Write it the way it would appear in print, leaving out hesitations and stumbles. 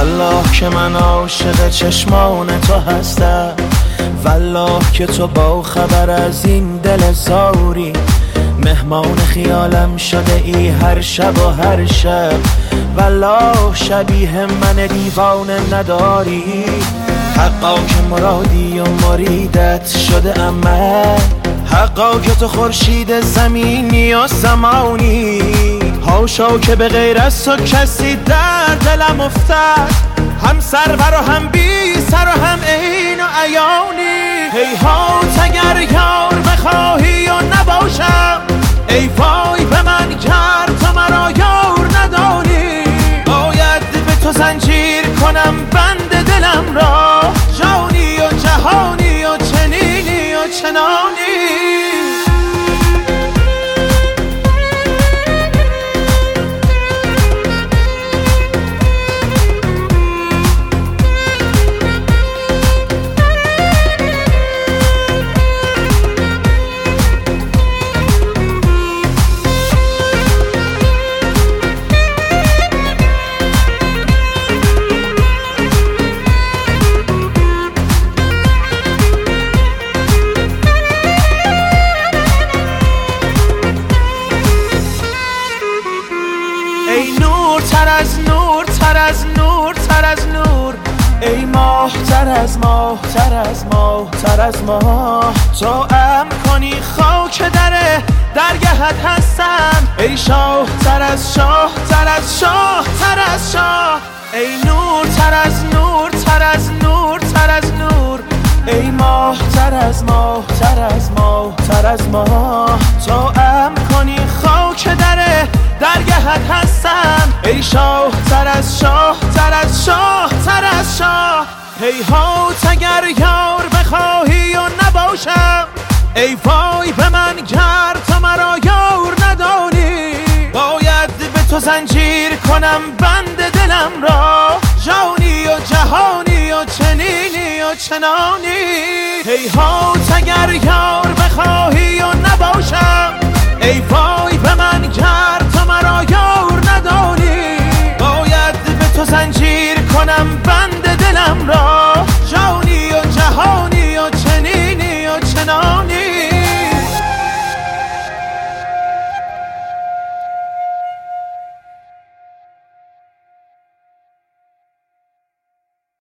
والله که من عاشق چشمان تو هستم، والله که تو با خبر از این دل زاری، مهمان خیالم شده ای هر شب و هر شب، والله شبیه من دیوانه نداری. حقا که مرادی و مریدت شده من، حقا که تو خورشید زمینی و زمانی، هاشا که به غیر از تو کسی در دلم افتد، هم سرور و هم بی سر و هم عین و عیانی. هیهات اگر یار بخواهی و نباشم، ای وای به من گر تو مرا یار نداری. باید به تو زنجیر کنم بند دلم را، جانی و جهانی و چنینی و چنانی. ای نور تر از نور، تر از نور، تر از نور، ای ماه تر از ماه، تر از ماه، تر از ماه. تو امر کنی خاک درگهت هستم، ای شاه تر از شاه، تر از شاه، تر از شاه. ای نور تر از نور، تر از نور، تر از نور، ای ماه تر از ماه، تر از ماه، تر از ماه. تو امر کنی خاک درگهت هستم، ای شاه تر از شاه، تر از شاه، تر از شاه. هیهات اگر یار بخواهی و نباشم، ای وای به من گر تو مرا یار ندانی. باید به تو زنجیر کنم بند دلم را، جانی و جهانی و چنینی و چنانی. هیهات اگر یار بخواهی و نباشم، ای وای به من گر